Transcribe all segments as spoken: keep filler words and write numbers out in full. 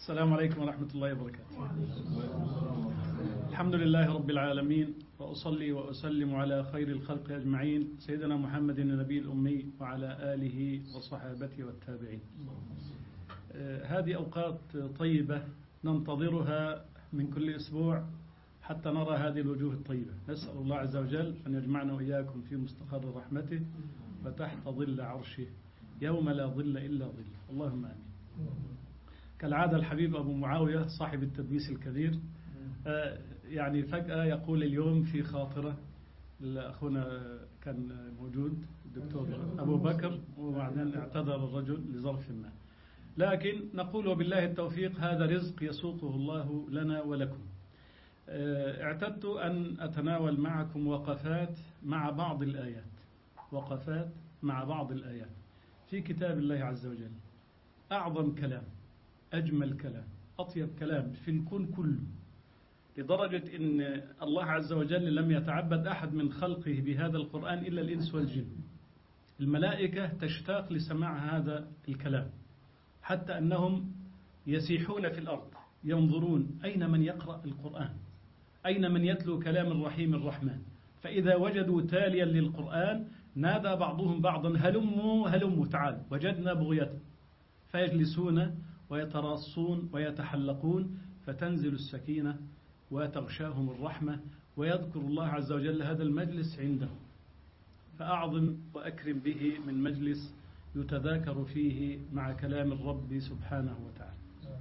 السلام عليكم ورحمة الله وبركاته. الحمد لله رب العالمين، وأصلي وأسلم على خير الخلق أجمعين سيدنا محمد النبي الأمي وعلى آله وصحابته والتابعين. هذه أوقات طيبة ننتظرها من كل أسبوع حتى نرى هذه الوجوه الطيبة. نسأل الله عز وجل أن يجمعنا وإياكم في مستقر رحمته وتحت ظل عرشه يوم لا ظل إلا ظل. اللهم آمين. كالعادة الحبيب أبو معاوية صاحب التدبيس الكبير يعني فجأة يقول اليوم في خاطرة، أخونا كان موجود الدكتور أبو بكر وبعدين اعتذر الرجل لظرف ما، لكن نقول وبالله التوفيق، هذا رزق يسوقه الله لنا ولكم. اعتدت أن أتناول معكم وقفات مع بعض الآيات وقفات مع بعض الآيات في كتاب الله عز وجل. أعظم كلام، أجمل كلام، أطيب كلام في الكون كله، لدرجة أن الله عز وجل لم يتعبد أحد من خلقه بهذا القرآن إلا الإنس والجن. الملائكة تشتاق لسماع هذا الكلام، حتى أنهم يسيحون في الأرض ينظرون أين من يقرأ القرآن، أين من يتلو كلام الرحيم الرحمن. فإذا وجدوا تاليا للقرآن نادى بعضهم بعضا هلموا هلموا تعال، وجدنا بغيته، فيجلسون ويتراصون ويتحلقون، فتنزل السكينة وتغشاهم الرحمة، ويذكر الله عز وجل هذا المجلس عنده. فأعظم وأكرم به من مجلس يتذاكر فيه مع كلام الرب سبحانه وتعالى.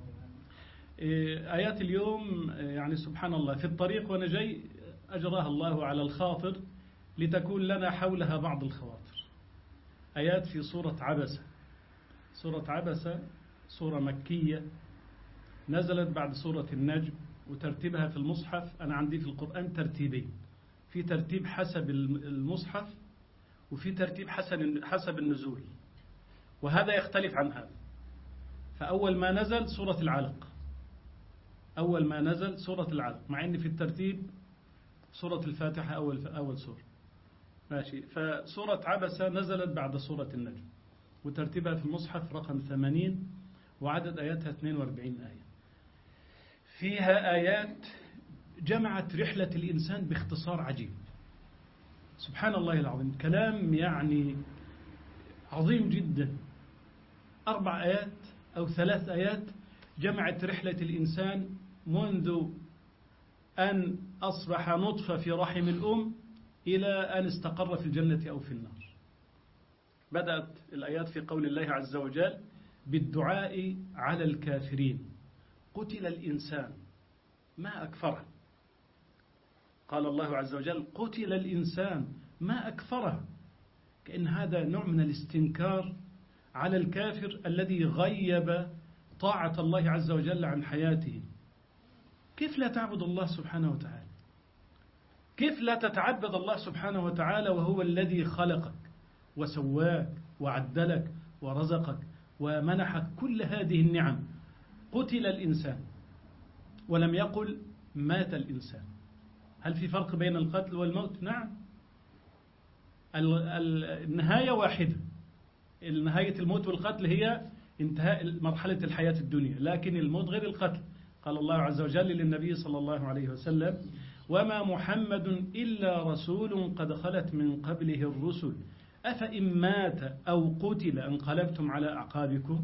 آيات اليوم يعني سبحان الله في الطريق وأنا جاي أجراها الله على الخاطر لتكون لنا حولها بعض الخواطر. آيات في سورة عبسة. سورة عبسة سورة مكية نزلت بعد سورة النجم، وترتيبها في المصحف أنا عندي في القرآن ترتيبين، في ترتيب حسب المصحف وفي ترتيب حسب حسب النزول، وهذا يختلف عن هذا. فأول ما نزل سورة العلق، أول ما نزل سورة العلق، مع أن في الترتيب سورة الفاتحة أول أول سورة ماشي. فسورة عبسة نزلت بعد سورة النجم، وترتيبها في المصحف رقم ثمانين، وعدد آياتها اثنين وأربعين آية. فيها آيات جمعت رحلة الإنسان باختصار عجيب. سبحان الله العظيم، كلام يعني عظيم جدا. أربع آيات أو ثلاث آيات جمعت رحلة الإنسان منذ أن أصبح نطفة في رحم الأم إلى أن استقر في الجنة أو في النار. بدأت الآيات في قول الله عز وجل بالدعاء على الكافرين. قتل الإنسان ما أكفره. قال الله عز وجل قتل الإنسان ما أكفره، كأن هذا نوع من الاستنكار على الكافر الذي غيب طاعة الله عز وجل عن حياته. كيف لا تعبد الله سبحانه وتعالى؟ كيف لا تتعبد الله سبحانه وتعالى وهو الذي خلقك وسواك وعدلك ورزقك ومنحك كل هذه النعم؟ قتل الإنسان، ولم يقل مات الإنسان. هل في فرق بين القتل والموت؟ نعم، النهاية واحدة. نهاية الموت والقتل هي انتهاء مرحلة الحياة الدنيا، لكن الموت غير القتل. قال الله عز وجل للنبي صلى الله عليه وسلم وما محمد إلا رسول قد خلت من قبله الرسل أفإن مات أو قتل انقلبتم على أعقابكم.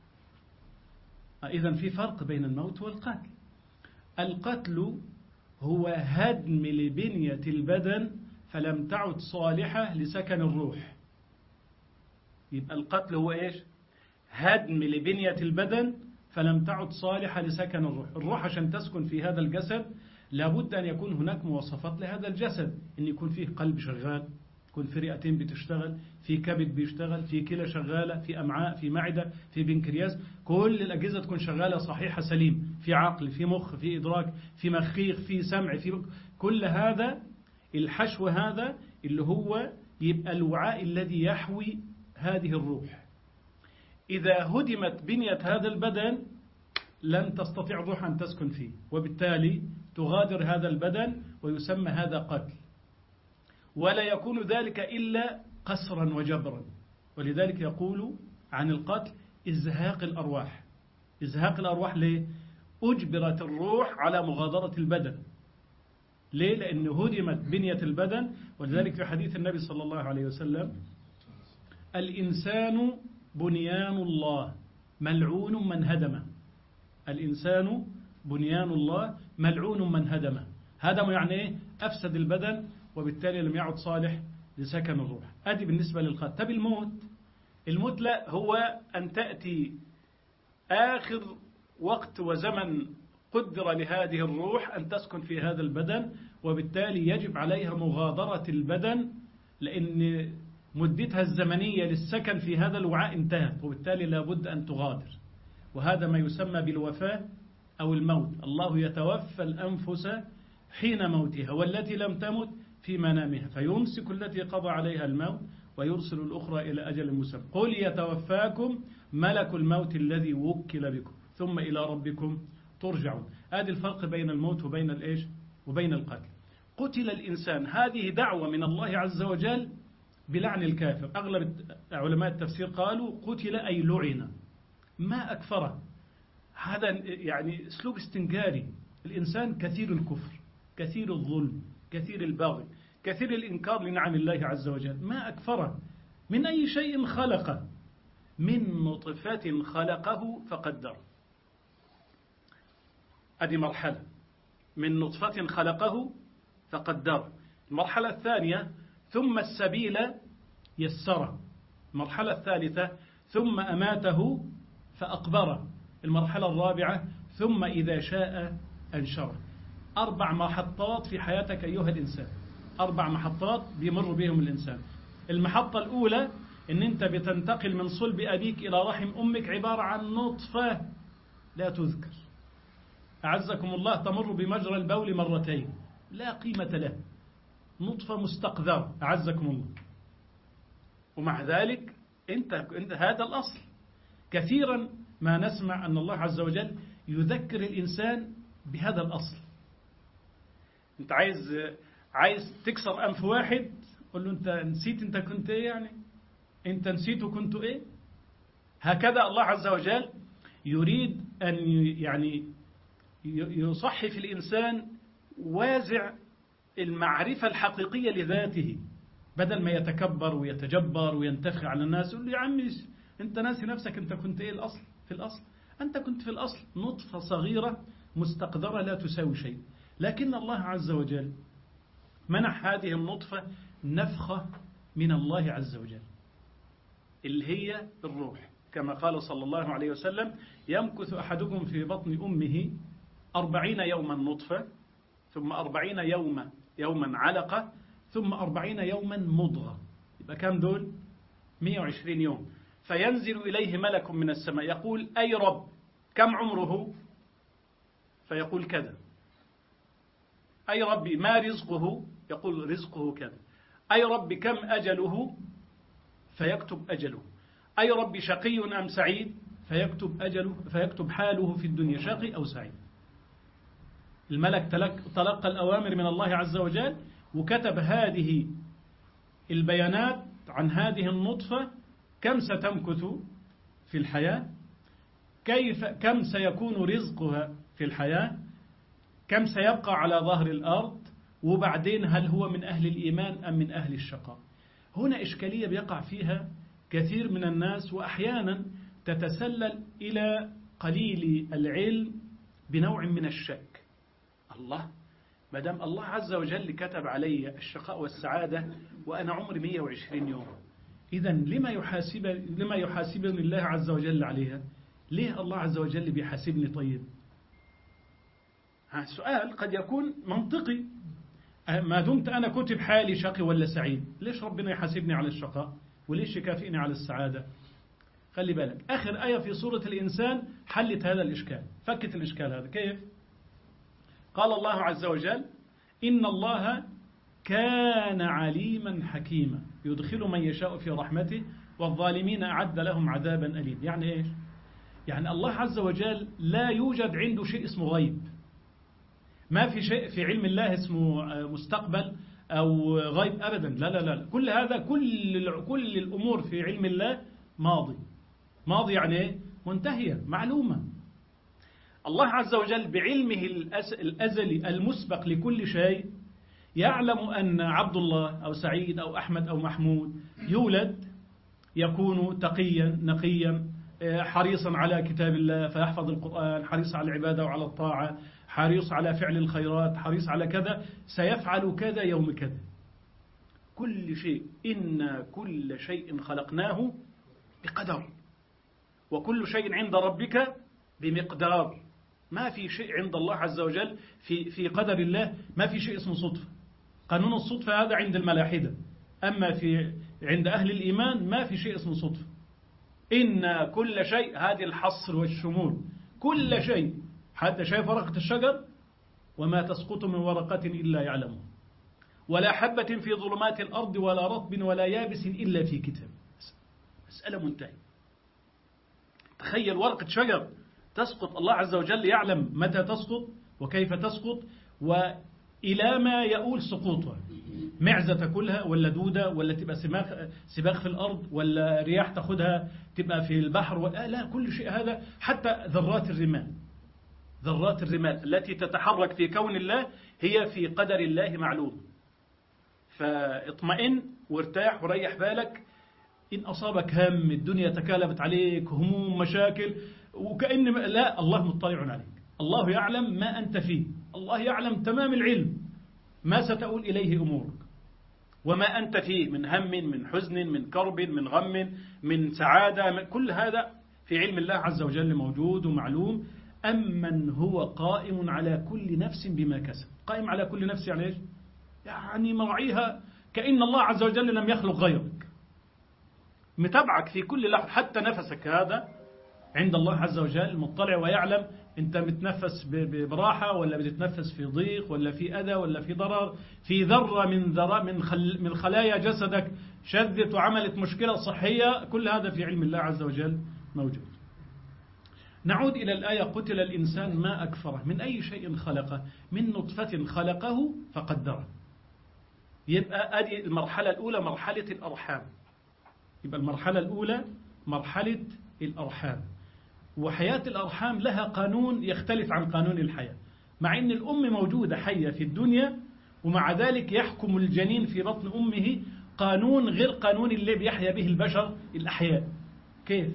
إذن في فرق بين الموت والقتل. القتل هو هدم لبنية البدن فلم تعد صالحة لسكن الروح. يبقى القتل هو إيش؟ هدم لبنية البدن فلم تعد صالحة لسكن الروح. الروح عشان تسكن في هذا الجسد لابد أن يكون هناك مواصفات لهذا الجسد، أن يكون فيه قلب شغال، يكون في رئتين بتشتغل، في كبد بيشتغل، في كلى شغالة، في أمعاء، في معدة، في بنكرياس، كل الأجهزة تكون شغالة صحيحة سليم، في عقل، في مخ، في إدراك، في مخيخ، في سمع، في كل هذا. الحشو هذا اللي هو يبقى الوعاء الذي يحوي هذه الروح. إذا هدمت بنية هذا البدن لن تستطيع الروح أن تسكن فيه، وبالتالي تغادر هذا البدن ويسمى هذا قتل، ولا يكون ذلك إلا قسرا وجبرا. ولذلك يقول عن القتل إزهاق الأرواح. إزهاق الأرواح ليه؟ أجبرت الروح على مغادرة البدن. ليه؟ لأن هدمت بنية البدن. ولذلك في حديث النبي صلى الله عليه وسلم: الإنسان بنيان الله ملعون من هدمه. الإنسان بنيان الله ملعون من هدمه. هدمه يعني إيه؟ أفسد البدن، وبالتالي لم يعد صالح لسكن الروح. أدي بالنسبة للقتل. طب الموت، الموت لا، هو أن تأتي آخر وقت وزمن قدر لهذه الروح أن تسكن في هذا البدن، وبالتالي يجب عليها مغادرة البدن، لأن مدتها الزمنية للسكن في هذا الوعاء انتهت، وبالتالي لابد أن تغادر. وهذا ما يسمى بالوفاة أو الموت. الله يتوفى الأنفس حين موتها والتي لم تمت في منامها، فيمسك التي قضى عليها الموت ويرسل الأخرى إلى أجل مسمى. قل يتوفاكم ملك الموت الذي وكل بكم ثم إلى ربكم ترجعون. هذا الفرق بين الموت وبين الإيش وبين القتل. قتل الإنسان، هذه دعوة من الله عز وجل بلعن الكافر. أغلب علماء التفسير قالوا قتل أي لعن. ما أكفره، هذا يعني أسلوب استنكاري. الإنسان كثير الكفر، كثير الظلم، كثير البغي، كثير الإنكار لنعم الله عز وجل. ما أكفره. من أي شيء خلقه؟ من نطفة خلقه فقدره. هذه مرحلة، من نطفة خلقه فقدره. المرحلة الثانية: ثم السبيل يسره. المرحلة الثالثة: ثم أماته فأقبره. المرحلة الرابعة: ثم إذا شاء أنشره. أربع محطات في حياتك أيها الإنسان، أربع محطات بيمر بهم الإنسان. المحطة الأولى إن أنت بتنتقل من صلب أبيك إلى رحم أمك، عبارة عن نطفة لا تذكر. أعزكم الله، تمر بمجرى البول مرتين لا قيمة له، نطفة مستقذرة أعزكم الله. ومع ذلك أنت, أنت هذا الأصل. كثيرا ما نسمع أن الله عز وجل يذكر الإنسان بهذا الأصل. أنت عايز عايز تكسر أنف واحد، قل له أنت نسيت أنت كنت إيه؟ يعني أنت نسيت كنت إيه؟ هكذا الله عز وجل يريد أن يعني يصحي في الإنسان وازع المعرفة الحقيقية لذاته، بدل ما يتكبر ويتجبر وينتفخ على الناس. يقول له يا عمي أنت ناسي نفسك، أنت كنت إيه الأصل؟ في الأصل أنت كنت في الأصل نطفة صغيرة مستقذرة لا تساوي شيء. لكن الله عز وجل منح هذه النطفة نفخة من الله عز وجل اللي هي الروح، كما قال صلى الله عليه وسلم: يمكث أحدكم في بطن أمه أربعين يوما نطفة، ثم أربعين يوما يوما علقة، ثم أربعين يوما مضغة. يبقى كم دول؟ مئة وعشرين يوم. فينزل إليه ملك من السماء يقول: أي رب كم عمره؟ فيقول كذا. أي ربي ما رزقه؟ يقول رزقه كذا. أي ربي كم أجله؟ فيكتب أجله. أي ربي شقي أم سعيد؟ فيكتب أجله، فيكتب حاله في الدنيا شقي أو سعيد. الملك تلقى الأوامر من الله عز وجل وكتب هذه البيانات عن هذه النطفة، كم ستمكث في الحياة، كيف كم سيكون رزقها في الحياة، كم سيبقى على ظهر الأرض، وبعدين هل هو من أهل الإيمان أم من أهل الشقاء. هنا إشكالية بيقع فيها كثير من الناس، وأحيانا تتسلل إلى قليل العلم بنوع من الشك. الله، ما دام الله عز وجل كتب علي الشقاء والسعادة وأنا عمري مئة وعشرين يوم، إذا لما يحاسب لما يحاسبني الله عز وجل عليها؟ ليه الله عز وجل بيحاسبني؟ طيب سؤال قد يكون منطقي، ما دمت أنا كتب حالي شقي ولا سعيد، ليش ربنا يحاسبني على الشقاء وليش يكافئني على السعادة؟ خلي بالك، آخر آية في سورة الإنسان حلت هذا الإشكال، فكت الإشكال هذا. كيف؟ قال الله عز وجل: إن الله كان عليما حكيما يدخل من يشاء في رحمته والظالمين أعد لهم عذابا أليم. يعني إيش؟ يعني الله عز وجل لا يوجد عنده شيء اسمه غيب، ما في شيء في علم الله اسمه مستقبل أو غيب أبدا، لا لا لا، كل هذا كل كل الأمور في علم الله ماضي. ماضي يعني إيه؟ منتهية، معلومة. الله عز وجل بعلمه الأزلي المسبق لكل شيء يعلم أن عبد الله أو سعيد أو أحمد أو محمود يولد يكون تقيا نقيا حريصا على كتاب الله فيحفظ القرآن، حريص على العبادة وعلى الطاعة، حريص على فعل الخيرات، حريص على كذا، سيفعل كذا يوم كذا. كل شيء إن كل شيء خلقناه بقدر، وكل شيء عند ربك بمقدار. ما في شيء عند الله عز وجل في في قدر الله، ما في شيء اسمه صدفة. قانون الصدفة هذا عند الملاحدة، أما في عند أهل الإيمان ما في شيء اسمه صدفة. إن كل شيء، هذه الحصر والشمول، كل شيء، حتى شايف ورقة الشجر وما تسقط من ورقة إلا يعلمه، ولا حبة في ظلمات الأرض ولا رطب ولا يابس إلا في كتاب. مسألة منتهية. تخيل ورقة شجر تسقط، الله عز وجل يعلم متى تسقط وكيف تسقط وإلى ما يؤول سقوطها. معزة تاكلها ولا دودة ولا تبقى سباخ سباخ في الأرض ولا رياح تاخدها تبقى في البحر ولا لا، كل شيء هذا، حتى ذرات الرمال، ذرات الرمال التي تتحرك في كون الله هي في قدر الله معلوم. فاطمئن وارتاح وريح بالك. إن أصابك هم، الدنيا تكالبت عليك، هموم، مشاكل، وكأن لا، الله مطلع عليك، الله يعلم ما أنت فيه، الله يعلم تمام العلم ما ستؤول إليه أمورك وما أنت فيه من هم، من حزن، من كرب، من غم، من سعادة، من كل هذا في علم الله عز وجل موجود ومعلوم. أمن هو قائم على كل نفس بما كسب. قائم على كل نفس يعني إيش؟ يعني مرعيها كأن الله عز وجل لم يخلق غيرك، متابعك في كل لحظة، حتى نفسك هذا عند الله عز وجل مطلع ويعلم أنت متنفس براحة ولا بتتنفس في ضيق ولا في أذى ولا في ضرر، في ذرة من ذرة من خل من خلايا جسدك شذت وعملت مشكلة صحية، كل هذا في علم الله عز وجل موجود. نعود إلى الآية: قتل الإنسان ما أكفره من أي شيء خلقه، من نطفة خلقه فقدره. يبقى هذه المرحلة الأولى مرحلة الأرحام. يبقى المرحلة الأولى مرحلة الأرحام، وحياة الأرحام لها قانون يختلف عن قانون الحياة، مع أن الأم موجودة حية في الدنيا، ومع ذلك يحكم الجنين في بطن أمه قانون غير قانون اللي بيحيا به البشر الأحياء. كيف؟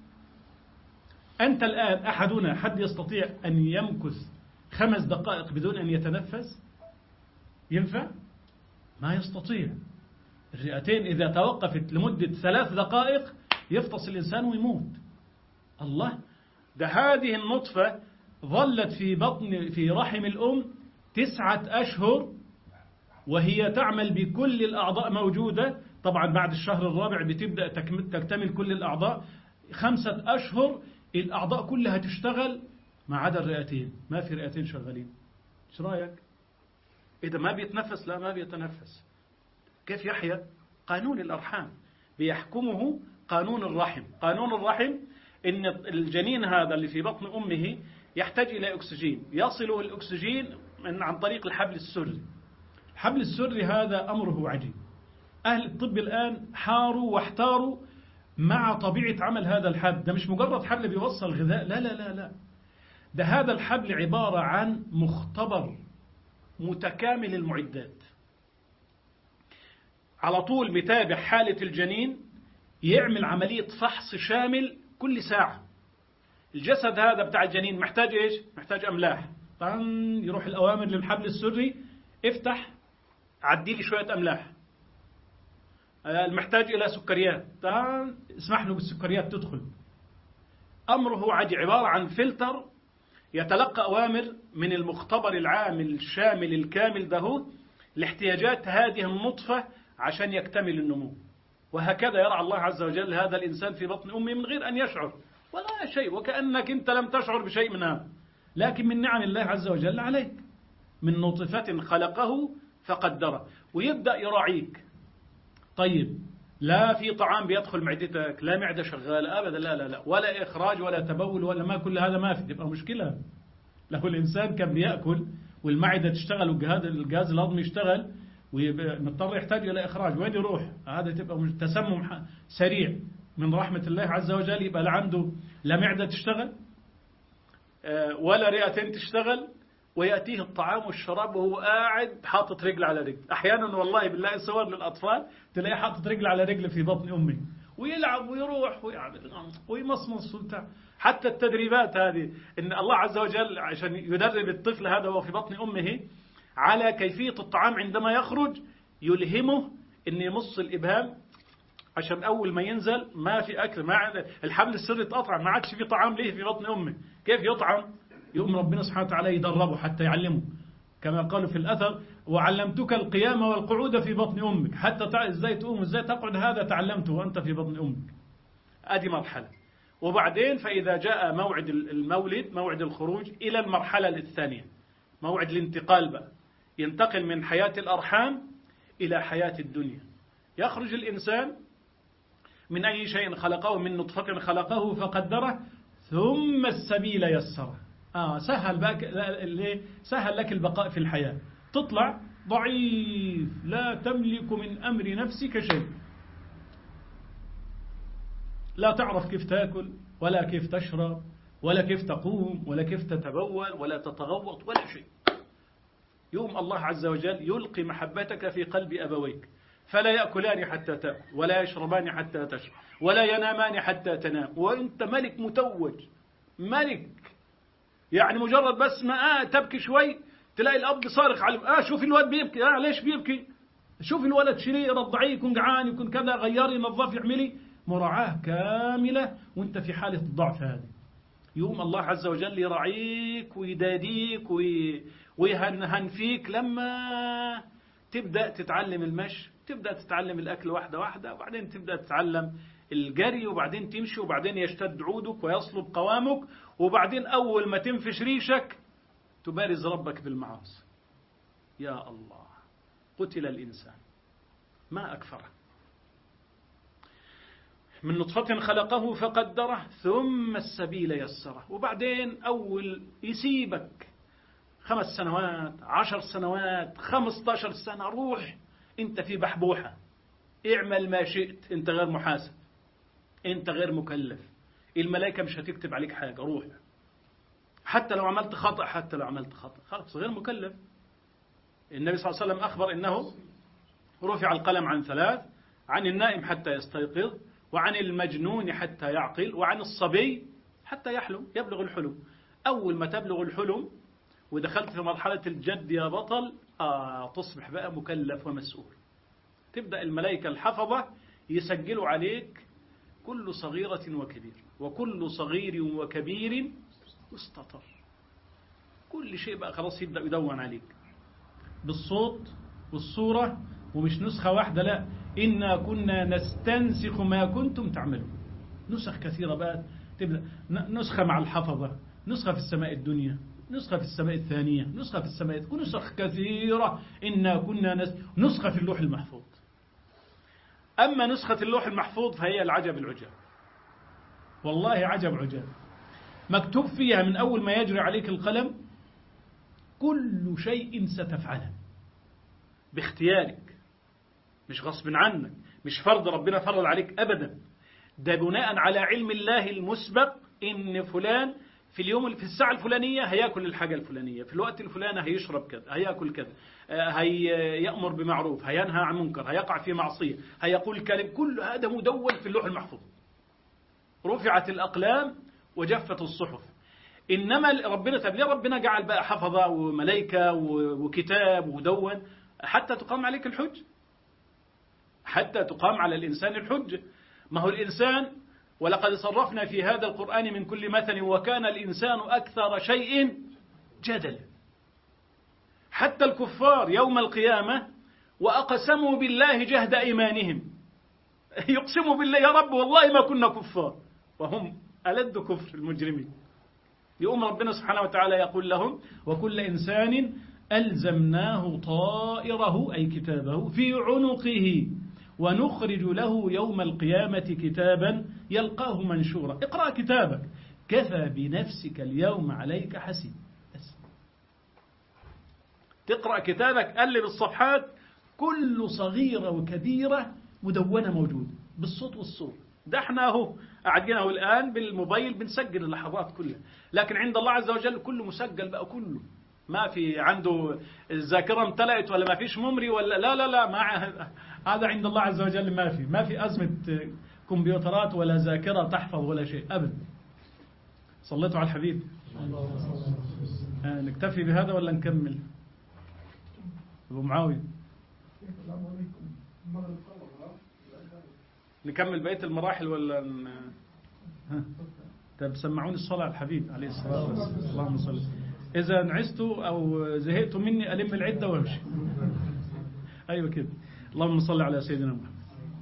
أنت الآن أحدنا حد يستطيع أن يمكث خمس دقائق بدون أن يتنفس؟ ينفع؟ ما يستطيع. الرئتين إذا توقفت لمدة ثلاث دقائق يفطس الإنسان ويموت. الله، ده هذه النطفة ظلت في بطن في رحم الأم تسعة أشهر وهي تعمل بكل الأعضاء موجودة. طبعا بعد الشهر الرابع بتبدأ تكتمل كل الأعضاء. خمسة أشهر الأعضاء كلها تشتغل ما عدا الرئتين، ما في رئتين شغالين. ايش رأيك؟ إذا ما بيتنفس، لا ما بيتنفس، كيف يحيا؟ قانون الأرحام بيحكمه قانون الرحم. قانون الرحم إن الجنين هذا اللي في بطن أمه يحتاج إلى أكسجين، يصله الأكسجين من عن طريق الحبل السري. الحبل السري هذا أمره عجيب. أهل الطب الآن حاروا واحتاروا مع طبيعة عمل هذا الحبل. ده مش مجرد حبل بيوصل غذاء، لا لا لا لا، ده هذا الحبل عبارة عن مختبر متكامل المعدات، على طول متابع حالة الجنين، يعمل عملية فحص شامل كل ساعة. الجسد هذا بتاع الجنين محتاج إيش؟ محتاج أملاح، طبعا يروح الأوامر للحبل السري: افتح عدي لي شوية أملاح. المحتاج إلى سكريات، طبعا اسمح له بالسكريات تدخل. أمره عجيب، عبارة عن فلتر يتلقى أوامر من المختبر العام الشامل الكامل ده لاحتياجات هذه النطفة عشان يكتمل النمو. وهكذا يرعى الله عز وجل هذا الإنسان في بطن أمه من غير أن يشعر ولا شيء، وكأنك أنت لم تشعر بشيء من هذا، لكن من نعم الله عز وجل عليك. من نطفة خلقه فقدره، ويبدأ يراعيك. طيب، لا في طعام بيدخل معدتك، لا معدة شغالة أبدا، لا لا لا، ولا إخراج ولا تبول ولا ما، كل هذا ما في، تبقى مشكلة. لو الإنسان كان بيأكل والمعدة تشتغل والجهاز الجهاز الهضمي يشتغل ومضطر يحتاج إلى إخراج، وين يروح؟ هذا تبقى تسمم سريع من رحمة الله عز وجل. يبقى لا عنده لا معدة تشتغل ولا رئتين تشتغل، ويأتيه الطعام والشراب وهو قاعد حاطط رجل على رجل. أحيانا والله بالله صور للأطفال تلاقيه حاطط رجل على رجل في بطن أمه، ويلعب ويروح ويعمل ويمصمص وبتاع. حتى التدريبات هذه إن الله عز وجل عشان يدرب الطفل هذا وهو في بطن أمه على كيفية الطعام عندما يخرج، يلهمه إن يمص الإبهام عشان أول ما ينزل ما في أكل، ما الحبل السري اتقطع، ما عادش في طعام ليه في بطن أمه. كيف يطعم؟ يقوم ربنا سبحانه وتعالى يدربه حتى يعلمه، كما قالوا في الأثر: وعلمتك القيام والقعود في بطن أمك، حتى تعرف ازاي تقوم وازاي تقعد، هذا تعلمته وأنت في بطن أمك. أدي مرحلة. وبعدين فإذا جاء موعد المولد، موعد الخروج، إلى المرحلة الثانية، موعد الانتقال بقى، ينتقل من حياة الأرحام إلى حياة الدنيا. يخرج الإنسان من أي شيء خلقه، من نطفة خلقه فقدره ثم السبيل يسره. آه سهل بقى، سهل لك البقاء في الحياة. تطلع ضعيف لا تملك من أمر نفسك شيء، لا تعرف كيف تأكل ولا كيف تشرب ولا كيف تقوم ولا كيف تتبول ولا تتغوط ولا شيء. يوم الله عز وجل يلقي محبتك في قلب أبويك، فلا يأكلان حتى تأكل، ولا يشربان حتى تشرب، ولا ينامان حتى تنام، وأنت ملك متوج، ملك. يعني مجرد بس ما آه تبكي شوي تلاقي الأب صارخ على آه شوف الولد بيبكي، آه ليش بيبكي؟ شوف الولد شيليه رضعيه، يكون جعان، يكون كذا، غيري، نظف، يعملي، مراعاة كاملة وانت في حالة الضعف هذه. يوم الله عز وجل يرعيك ويداديك ويهنهن فيك لما تبدأ تتعلم المشي، تبدأ تتعلم الأكل واحدة واحدة، وبعدين تبدأ تتعلم الجري، وبعدين تمشي، وبعدين يشتد عودك ويصلب قوامك، وبعدين أول ما تنفش ريشك تبارز ربك بالمعاصي. يا الله، قتل الإنسان ما أكفره. من نطفة خلقه فقدره ثم السبيل يسره. وبعدين أول يسيبك خمس سنوات، عشر سنوات، خمسة عشر سنة، روح انت في بحبوحة، اعمل ما شئت، انت غير محاسب، انت غير مكلف، الملائكة مش هتكتب عليك حاجة، روح. حتى لو عملت خطأ، حتى لو عملت خطأ خلاص غير مكلف. النبي صلى الله عليه وسلم أخبر إنه رفع القلم عن ثلاث: عن النائم حتى يستيقظ، وعن المجنون حتى يعقل، وعن الصبي حتى يحلم، يبلغ الحلم. أول ما تبلغ الحلم ودخلت في مرحلة الجد يا بطل، آه تصبح بقى مكلف ومسؤول. تبدأ الملائكة الحفظة يسجلوا عليك كل صغيرة وكبير، وكل صغير وكبير مستطر. كل شيء بقى خلاص يبدأ يدون عليك بالصوت والصورة، ومش نسخة واحدة، لا، إنا كنا نستنسخ ما كنتم تعملون. نسخ كثيرة بقى تبدأ، نسخة مع الحفظة، نسخة في السماء الدنيا، نسخة في السماء الثانية، نسخة في السماء، نسخ كثيرة. إنا كنا نس... نسخة في اللوح المحفوظ. أما نسخة اللوح المحفوظ فهي العجب العجاب، والله عجب عجاب. مكتوب فيها من أول ما يجري عليك القلم كل شيء ستفعله باختيارك، مش غصب عنك، مش فرض ربنا فرض عليك أبدا. ده بناء على علم الله المسبق إن فلان في اليوم في الساعة الفلانية هياكل الحاجة الفلانية، في الوقت الفلاني هيشرب كذا، هياكل كذا، هيأمر بمعروف، هينهى عن منكر، هيقع في معصية، هيقول كلام. كل هذا مدون في اللوح المحفوظ. رفعت الأقلام وجفت الصحف. إنما ربنا طب ليه ربنا جعل بقى حفظة وملائكة وكتاب ودون؟ حتى تقام عليك الحج، حتى تقام على الإنسان الحج. ما هو الإنسان ولقد صرفنا في هذا القرآن من كل مثل وكان الإنسان أكثر شيء جدلا. حتى الكفار يوم القيامة وأقسموا بالله جهد أيمانهم، يقسموا بالله يا رب والله ما كنا كفار، وهم ألد كفر المجرمين. يقوم ربنا سبحانه وتعالى يقول لهم: وكل إنسان ألزمناه طائره أي كتابه في عنقه ونخرج له يوم القيامة كتابا يلقاه منشورا. اقرأ كتابك كفى بنفسك اليوم عليك حسيب. تقرأ كتابك، قلب الصفحات، كل صغيرة وكبيرة مدونة موجودة بالصوت والصور، ده احنا اهو قاعدين اهو الآن بالموبايل بنسجل اللحظات كلها، لكن عند الله عز وجل كله مسجل بقى، كله ما في عنده الذاكرة امتلأت ولا ما فيش ميموري ولا لا لا لا مع هذا عند الله عز وجل ما في ما في أزمة كمبيوترات ولا ذاكرة تحفظ ولا شيء أبدا. صليتوا على الحبيب. آه نكتفي بهذا ولا نكمل؟ أبو معاوية نكمل بقية المراحل ولا ن... ها طب سمعوني الصلاة على الحبيب عليه الصلاة والسلام. اللهم صل. إذا نعستوا أو زهقتوا مني ألم العدة وامشي. أيوة كده. اللهم صل على سيدنا محمد.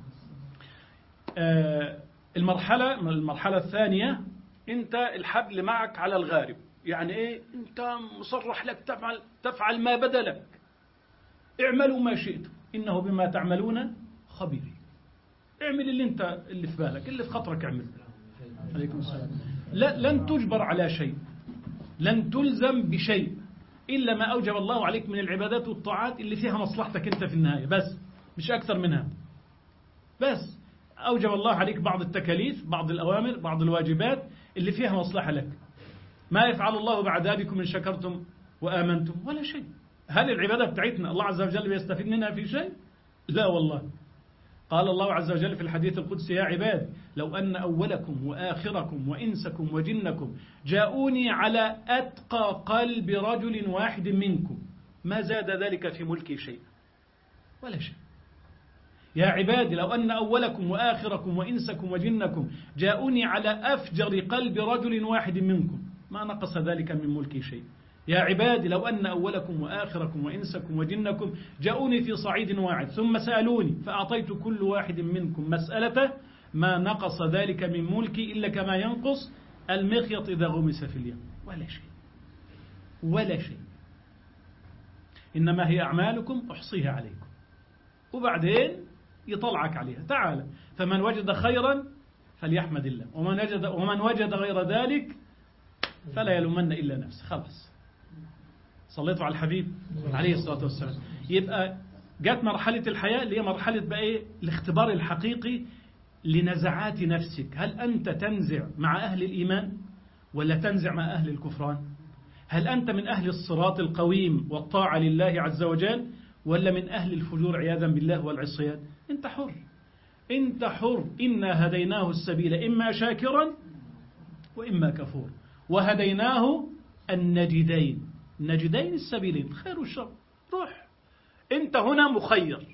آه المرحلة المرحلة الثانية، أنت الحبل معك على الغارب. يعني إيه؟ أنت مصرح لك تفعل تفعل ما بدا لك، اعملوا ما شئتم إنه بما تعملون خبير. اعمل اللي أنت اللي في بالك، اللي في خطرك اعمل. عليكم السلام. لا لن تجبر على شيء، لن تلزم بشيء إلا ما أوجب الله عليك من العبادات والطاعات اللي فيها مصلحتك أنت في النهاية، بس مش أكثر منها. بس أوجب الله عليك بعض التكاليف، بعض الأوامر، بعض الواجبات اللي فيها مصلحة لك. ما يفعل الله بعد ذلكم إن شكرتم وآمنتم؟ ولا شيء. هل العبادة بتاعتنا الله عز وجل بيستفيد منها في شيء؟ لا والله. قال الله عز وجل في الحديث القدسي: يا عباد لو أن أولكم وآخركم وإنسكم وجنكم جاءوني على أتقى قلب رجل واحد منكم ما زاد ذلك في ملكي شيء. ولا شيء. يا عبادي لو أن أولكم وآخركم وإنسكم وجنكم جاءوني على أفجر قلب رجل واحد منكم ما نقص ذلك من ملكي شيء. يا عبادي لو أن أولكم وآخركم وإنسكم وجنكم جاءوني في صعيد واحد ثم سألوني فأعطيت كل واحد منكم مسألته ما نقص ذلك من ملكي إلا كما ينقص المخيط إذا غمس في اليم. ولا شيء ولا شيء. إنما هي أعمالكم أحصيها عليكم، وبعدين يطلعك عليها. تعالى فمن وجد خيرا فليحمد الله، ومن وجد, ومن وجد غير ذلك فلا يلومن إلا نفسه. خلاص. صليتوا على الحبيب عليه الصلاة والسلام. يبقى جات مرحلة الحياة اللي هي مرحلة بقى إيه؟ الاختبار الحقيقي لنزعات نفسك. هل أنت تنزع مع أهل الإيمان ولا تنزع مع أهل الكفران؟ هل أنت من أهل الصراط القويم والطاعة لله عز وجل ولا من أهل الفجور عياذا بالله والعصيان؟ أنت حر. أنت حر. إنا هديناه السبيل إما شاكرا وإما كفور وهديناه النجدين. النجدين السبيلين خير والشر. روح. أنت هنا مخير.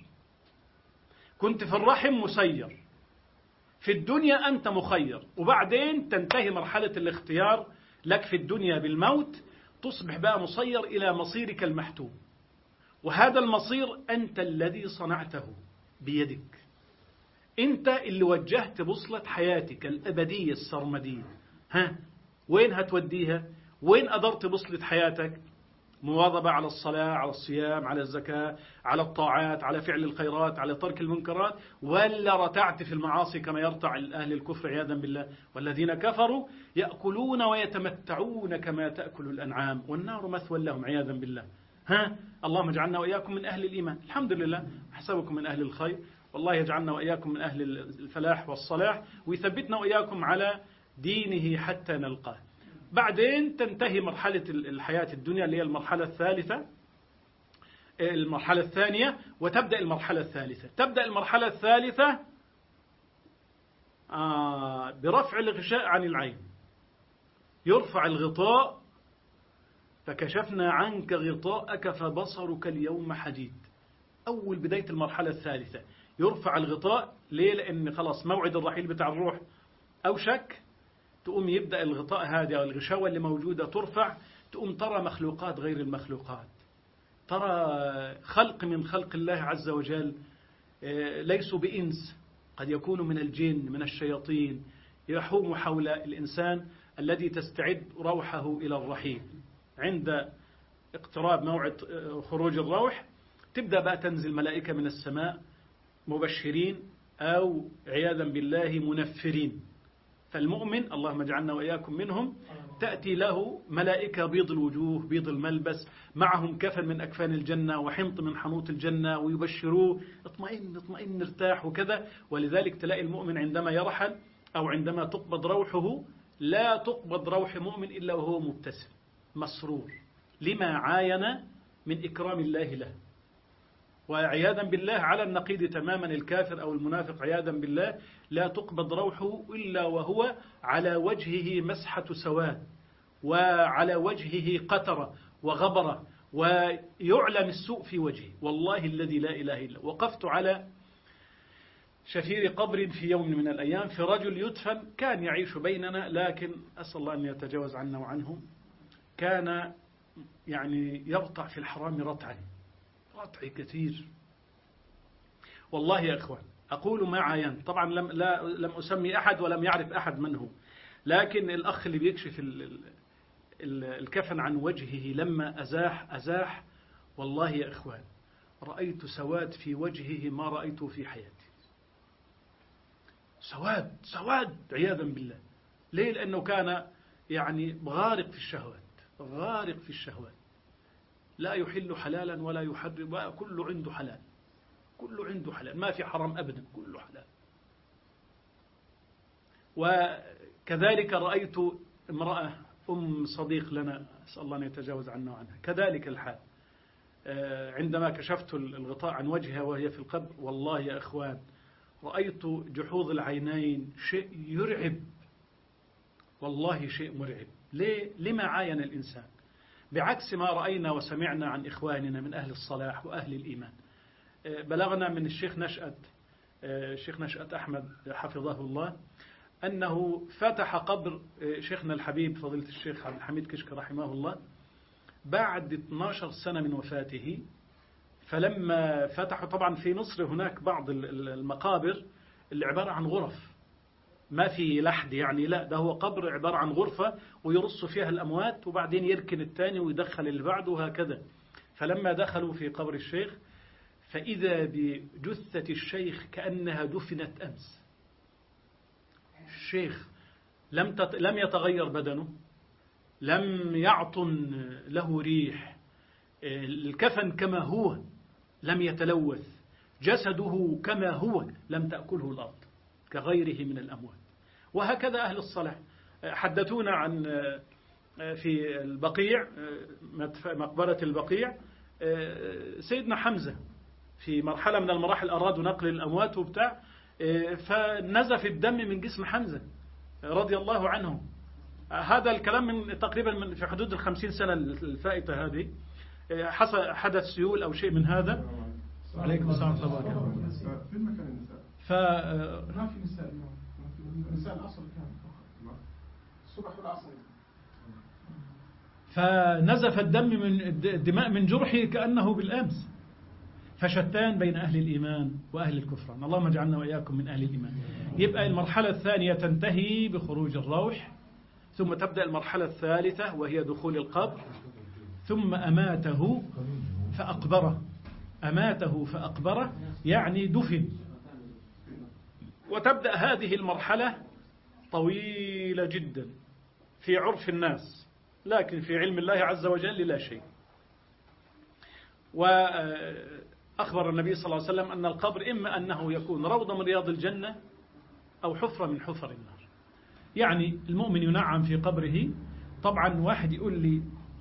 كنت في الرحم مسير، في الدنيا أنت مخير، وبعدين تنتهي مرحلة الاختيار لك في الدنيا بالموت، تصبح بقى مسير إلى مصيرك المحتوم. وهذا المصير أنت الذي صنعته بيدك. أنت اللي وجهت بوصلة حياتك الأبدية السرمدية. ها وين هتوديها؟ وين أدرت بوصلة حياتك؟ مواظبة على الصلاة، على الصيام، على الزكاة، على الطاعات، على فعل الخيرات، على ترك المنكرات، ولا رتعت في المعاصي كما يرتع أهل الكفر عياذا بالله؟ والذين كفروا يأكلون ويتمتعون كما تأكل الأنعام والنار مثوى لهم عياذا بالله. ها اللهم اجعلنا وإياكم من أهل الإيمان. الحمد لله أحسبكم من أهل الخير، والله يجعلنا وإياكم من أهل الفلاح والصلاح، ويثبتنا وإياكم على دينه حتى نلقاه. بعدين تنتهي مرحلة الحياة الدنيا اللي هي المرحلة الثالثة، المرحلة الثانية، وتبدأ المرحلة الثالثة. تبدأ المرحلة الثالثة آه برفع الغشاء عن العين. يرفع الغطاء فكشفنا عنك غطاءك فبصرك اليوم حديد. أول بداية المرحلة الثالثة يرفع الغطاء. ليه؟ لأن خلاص موعد الرحيل بتاع الروح أوشك. تقوم يبدأ الغطاء هذا أو الغشاوة اللي موجودة ترفع، تقوم ترى مخلوقات غير المخلوقات، ترى خلق من خلق الله عز وجل ليسوا بإنس، قد يكونوا من الجن من الشياطين، يحوم حول الإنسان الذي تستعد روحه إلى الرحيل. عند اقتراب موعد خروج الروح تبدأ بقى تنزل ملائكة من السماء مبشرين أو عياذا بالله منفرين. فالمؤمن اللهم اجعلنا وإياكم منهم تأتي له ملائكة بيض الوجوه بيض الملبس، معهم كفن من أكفان الجنة وحنط من حنوط الجنة، ويبشروه اطمئن اطمئن ارتاح وكذا. ولذلك تلاقي المؤمن عندما يرحل أو عندما تقبض روحه لا تقبض روح مؤمن إلا وهو مبتسم مسرور لما عاين من إكرام الله له. وعياذا بالله على النقيض تماما الكافر أو المنافق عياذا بالله لا تقبض روحه إلا وهو على وجهه مسحة سواد، وعلى وجهه قترة وغبرة، ويعلم السوء في وجهه. والله الذي لا إله إلا وقفت على شفير قبر في يوم من الأيام في رجل يدفن كان يعيش بيننا، لكن أسأل الله أن يتجاوز عنا وعنهم. كان يعني يرتع في الحرام رتعا رتع كثير. والله يا إخوان أقول ما عاين، طبعا لم, لا لم أسمي أحد ولم يعرف أحد من هو، لكن الأخ اللي بيكشف ال ال الكفن عن وجهه لما أزاح أزاح والله يا إخوان رأيت سواد في وجهه ما رأيته في حياتي. سواد سواد عياذا بالله. ليه؟ لأنه كان يعني غارق في الشهوات غارق في الشهوات، لا يحل حلالا ولا يحرم، كله عنده حلال كله عنده حلال، ما في حرام أبدا كله حلال. وكذلك رأيت امرأة أم صديق لنا أسأل الله أن يتجاوز عنا وعنها كذلك الحال، عندما كشفت الغطاء عن وجهها وهي في القبر والله يا إخوان رأيت جحوظ العينين شيء يرعب، والله شيء مرعب. ليه؟ لما عاين الإنسان بعكس ما رأينا وسمعنا عن إخواننا من أهل الصلاح وأهل الإيمان. بلغنا من الشيخ نشأت الشيخ نشأت أحمد حفظه الله أنه فتح قبر شيخنا الحبيب فضيلة الشيخ عبد الحميد كشك رحمه الله بعد اثنتي عشرة سنة من وفاته. فلما فتحوا طبعا في مصر هناك بعض المقابر اللي عبارة عن غرف ما في لحد، يعني لا ده هو قبر عبارة عن غرفة ويرص فيها الأموات وبعدين يركن الثاني ويدخل اللي بعده وهكذا. فلما دخلوا في قبر الشيخ فإذا بجثة الشيخ كأنها دفنت أمس. الشيخ لم تت... لم يتغير بدنه، لم يعطن له ريح، الكفن كما هو لم يتلوث، جسده كما هو لم تأكله الأرض كغيره من الأموات. وهكذا أهل الصلاح حدثونا عن في البقيع مقبرة البقيع سيدنا حمزة في مرحلة من المراحل أرادوا نقل الأموات وبتاع، فنزف الدم من جسم حمزة رضي الله عنه. هذا الكلام من تقريبا من في حدود الخمسين سنة الفائتة هذه، حدث سيول أو شيء من هذا. عليكم السلام ورحمة الله وبركاته. في المكان النساء ف ما في نساء اليوم، نساء العصر كان الصبح والعصر. فنزف الدم من الدماء من جرحه كأنه بالأمس. فشتان بين أهل الإيمان وأهل الكفران. اللهم اجعلنا وإياكم من أهل الإيمان. يبقى المرحلة الثانية تنتهي بخروج الروح، ثم تبدأ المرحلة الثالثة وهي دخول القبر، ثم أماته فأقبره. أماته فأقبره يعني دفن. وتبدأ هذه المرحلة طويلة جدا في عرف الناس، لكن في علم الله عز وجل لا شيء. وأخبر النبي صلى الله عليه وسلم أن القبر إما أنه يكون روضة من رياض الجنة أو حفرة من حفر النار. يعني المؤمن ينعم في قبره. طبعا واحد يقول لي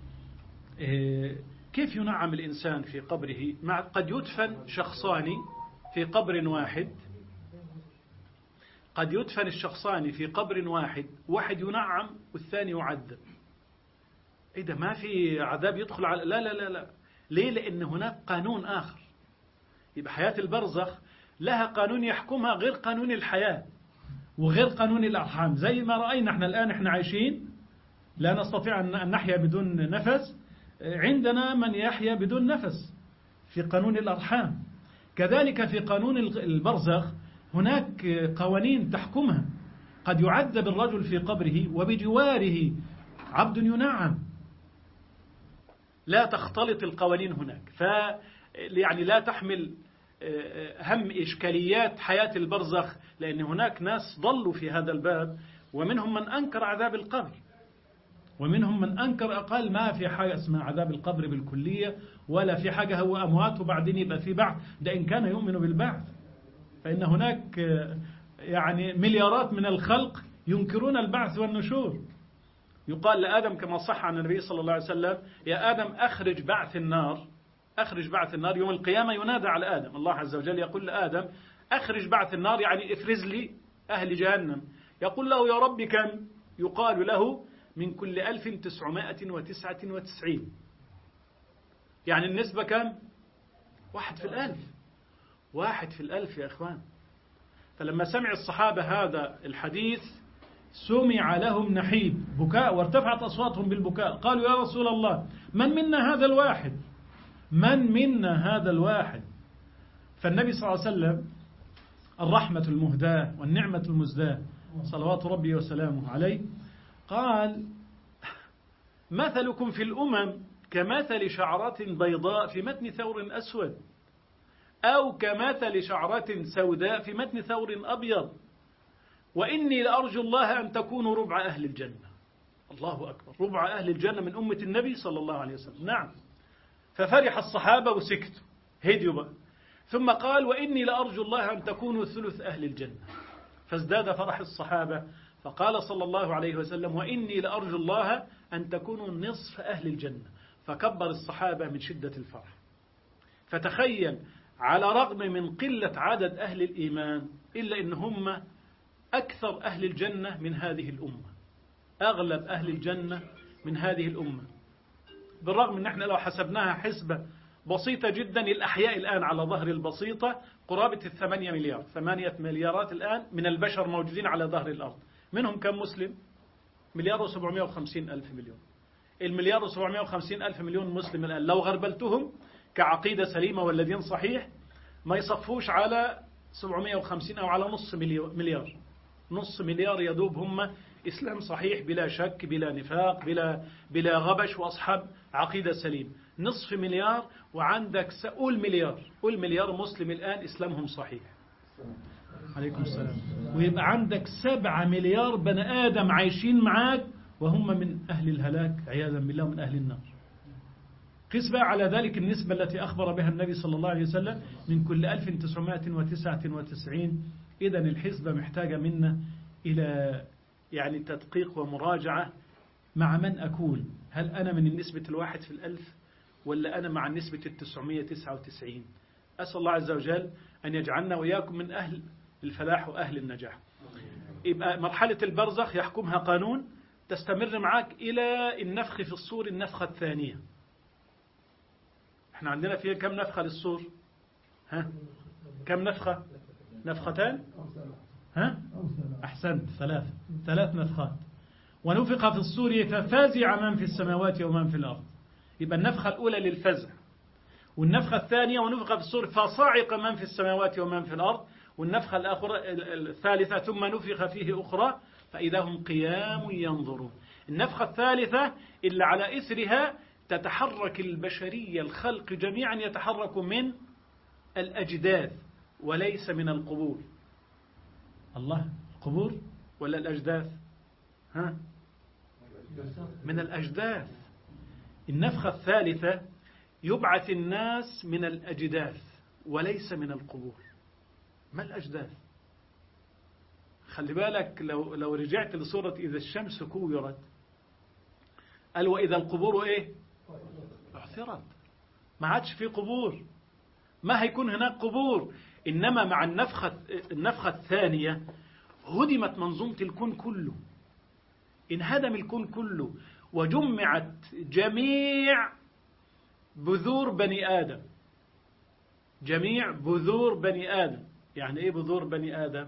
كيف ينعم الإنسان في قبره؟ مع قد يدفن شخصان في قبر واحد، قد يدفن الشخصان في قبر واحد، واحد ينعم والثاني يعذب. إيه ده ما في عذاب يدخل على لا لا لا لا. ليه؟ لأن هناك قانون آخر. يبقى حياة البرزخ لها قانون يحكمها غير قانون الحياة وغير قانون الأرحام. زي ما رأينا احنا الآن احنا عايشين لا نستطيع أن نحيا بدون نفس، عندنا من يحيا بدون نفس في قانون الأرحام. كذلك في قانون البرزخ هناك قوانين تحكمها. قد يعذب الرجل في قبره وبجواره عبد ينعم. لا تختلط القوانين هناك، ف يعني لا تحمل هم إشكاليات حياة البرزخ، لأن هناك ناس ضلوا في هذا الباب ومنهم من أنكر عذاب القبر ومنهم من أنكر أقل ما في حاجة اسمها عذاب القبر بالكلية، ولا في حاجة هو أموات وبعدين يبقى في بعث. ده إن كان يؤمن بالبعث، فإن هناك يعني مليارات من الخلق ينكرون البعث والنشور. يقال لآدم كما صح عن النبي صلى الله عليه وسلم: يا آدم أخرج بعث النار، أخرج بعث النار. يوم القيامة ينادى على آدم، الله عز وجل يقول لآدم: أخرج بعث النار، يعني افرز لي أهل جهنم. يقول له: يا رب كم؟ يقال له: من كل ألف تسعمائة وتسعة وتسعين. يعني النسبة كم؟ واحد في الألف، واحد في الألف يا أخوان. فلما سمع الصحابة هذا الحديث سمع لهم نحيب بكاء، وارتفعت أصواتهم بالبكاء. قالوا: يا رسول الله، من منا هذا الواحد؟ من منا هذا الواحد؟ فالنبي صلى الله عليه وسلم الرحمة المهداة والنعمة المزداة صلوات ربي وسلامه عليه قال: مثلكم في الأمم كمثل شعرة بيضاء في متن ثور أسود، أو كمثل شعرة سوداء في متن ثور أبيض، وإني لأرجو الله أن تكونوا ربع أهل الجنة. الله أكبر، ربع أهل الجنة من أمة النبي صلى الله عليه وسلم. نعم. ففرح الصحابة وسكتوا، هديوا بقى. ثم قال: وإني لأرجو الله أن تكونوا ثلث أهل الجنة. فازداد فرح الصحابة، فقال صلى الله عليه وسلم: وإني لأرجو الله أن تكونوا نصف أهل الجنة. فكبر الصحابة من شدة الفرح. فتخيل، على رغم من قلة عدد أهل الإيمان إلا إن هم أكثر أهل الجنة من هذه الأمة، أغلب أهل الجنة من هذه الأمة. بالرغم أن احنا لو حسبناها حسبة بسيطة جدا، الأحياء الآن على ظهر البسيطة قرابة الثمانية مليار، ثمانية مليارات الآن من البشر موجودين على ظهر الأرض. منهم كم مسلم؟ مليار وسبعمائة وخمسين ألف مليون. المليار وسبعمائة وخمسين ألف مليون مسلم الآن لو غربلتهم كعقيدة سليمة والذين صحيح ما يصفوش على سبعمائة وخمسين أو على نص مليار. نص مليار يدوب هم إسلام صحيح بلا شك بلا نفاق بلا, بلا غبش وأصحاب عقيدة سليم. نصف مليار، وعندك سأقول مليار، قول مليار مسلم الآن إسلامهم صحيح. عليكم السلام. ويبقى عندك سبعة مليار بني آدم عايشين معاك وهم من أهل الهلاك عياذا بالله، من أهل النار. قس بقى على ذلك النسبة التي أخبر بها النبي صلى الله عليه وسلم من كل ألف تسعمائة وتسعة وتسعين. إذن الحسبة محتاجة منا إلى يعني تدقيق ومراجعة. مع من أكون؟ هل أنا من النسبة الواحد في الألف، ولا أنا مع النسبة التسعمائة وتسعة وتسعين؟ أسأل الله عز وجل أن يجعلنا وإياكم من أهل الفلاح وأهل النجاح. يبقى مرحلة البرزخ يحكمها قانون تستمر معك إلى النفخ في الصور، النفخة الثانية. احنا عندنا فيها كم نفخة للصور؟ ها؟ كم نفخة؟ نفختان؟ ها؟ أحسنت، ثلاث ثلاث نفخات. ونفخ في الصور ففزع من في السماوات ومن في الأرض. يبقى النفخة الأولى للفزع، والنفخة الثانية ونفخ في الصور فصعق من في السماوات ومن في الأرض، والنفخة الآخرة الثالثة ثم نفخ فيه أخرى فإذا هم قيام ينظرون. النفخة الثالثة اللي على إثرها تتحرك البشرية، الخلق جميعا يتحركوا من الأجداث وليس من القبور. الله، القبور ولا الأجداث؟ ها؟ من الأجداث. النفخة الثالثة يبعث الناس من الأجداث وليس من القبور. ما الأجداث؟ خلي بالك، لو لو رجعت لسورة إذا الشمس كورت قال وإذا القبور إيه؟ اعثرت. ما عادش في قبور، ما هيكون هناك قبور. إنما مع النفخة النفخة الثانية هدمت منظومة الكون كله، انهدم الكون كله، وجمعت جميع بذور بني آدم. جميع بذور بني آدم. يعني إيه بذور بني آدم؟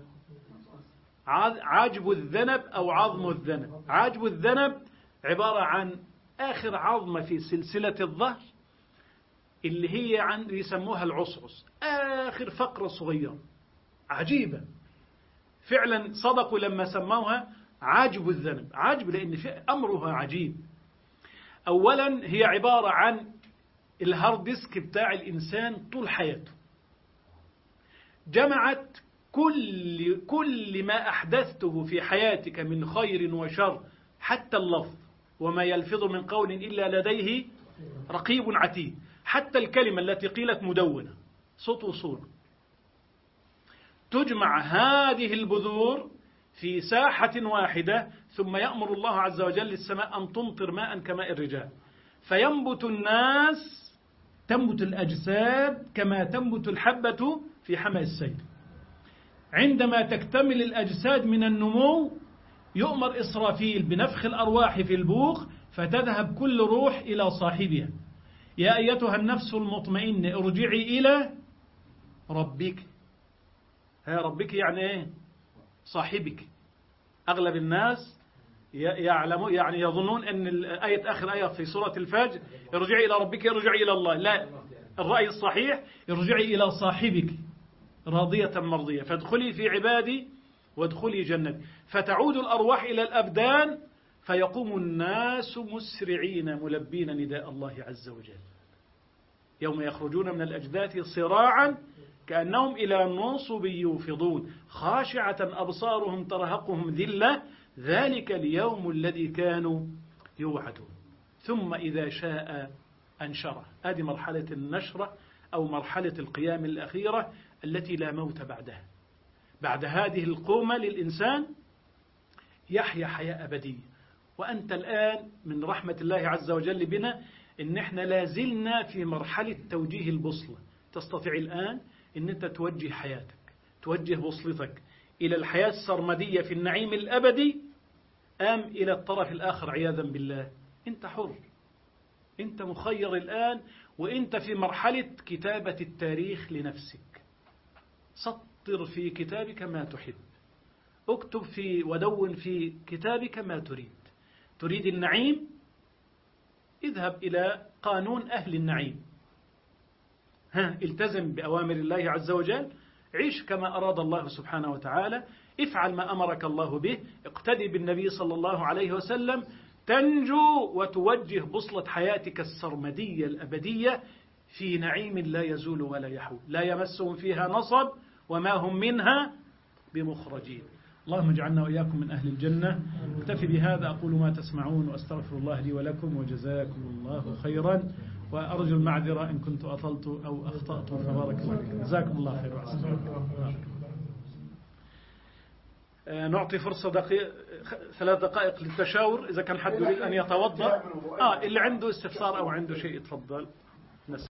عاجب الذنب أو عظم الذنب. عاجب الذنب عبارة عن آخر عظمة في سلسلة الظهر اللي هي عن يسموها العصعص، آخر فقرة صغيرة عجيبة فعلا. صدقوا لما سموها عاجب الذنب. عاجب لأن في أمرها عجيب. أولا هي عبارة عن الهارد ديسك بتاع الإنسان طول حياته، جمعت كل كل ما أحدثته في حياتك من خير وشر، حتى اللفظ وما يلفظ من قول إلا لديه رقيب عتيد. حتى الكلمة التي قيلت مدونة صوت وصورة، تجمع هذه البذور في ساحة واحدة، ثم يأمر الله عز وجل السماء أن تمطر ماء كماء الرجال، فينبت الناس، تنبت الأجساد كما تنبت الحبة في حمى السيل. عندما تكتمل الأجساد من النمو يؤمر إسرافيل بنفخ الأرواح في البوق، فتذهب كل روح إلى صاحبها. يا أيتها النفس المطمئنة ارجعي إلى ربك. ها ربك يعني إيه؟ صاحبك. أغلب الناس يعلمون يعني يظنون أن الآية آخر آية في سورة الفجر ارجعي إلى ربك ارجعي إلى الله. لا، الرأي الصحيح ارجعي إلى صاحبك راضية مرضية، فادخلي في عبادي وادخلي جنتي. فتعود الأرواح إلى الأبدان، فيقوم الناس مسرعين ملبين نداء الله عز وجل يوم يخرجون من الأجداث صراعا كأنهم إلى نصب يوفضون خاشعة أبصارهم ترهقهم ذلة ذلك اليوم الذي كانوا يوعدون. ثم إذا شاء أنشره. هذه مرحلة النشرة أو مرحلة القيام الأخيرة التي لا موت بعدها. بعد هذه القومة للإنسان يحيا حياة أبدية. وأنت الآن من رحمة الله عز وجل بنا إن إحنا لازلنا في مرحلة توجيه البوصلة. تستطيع الآن إن أنت توجه حياتك، توجه بوصلتك إلى الحياة السرمدية في النعيم الأبدي أم إلى الطرف الآخر عياذا بالله. أنت حر، أنت مخير الآن، وأنت في مرحلة كتابة التاريخ لنفسك. سطر في كتابك ما تحب، اكتب في ودون في كتابك ما تريد. تريد النعيم؟ اذهب إلى قانون أهل النعيم. ها التزم بأوامر الله عز وجل، عيش كما أراد الله سبحانه وتعالى، افعل ما أمرك الله به، اقتدي بالنبي صلى الله عليه وسلم، تنجو وتوجه بوصلة حياتك السرمدية الأبدية في نعيم لا يزول ولا يحول، لا يمسهم فيها نصب وما هم منها بمخرجين. اللهم اجعلنا وإياكم من أهل الجنة. اكتفي بهذا، أقول ما تسمعون وأستغفر الله لي ولكم، وجزاكم الله خيرا، وأرجو المعذرة إن كنت أطلت أو أخطأت، فبارك الله فيكم. جزاكم الله خير وأحسن. نعطي فرصة دقيقة ثلاث دقائق للتشاور إذا كان حد يريد أن يتوضأ. آه اللي عنده استفسار أو عنده شيء يتفضل.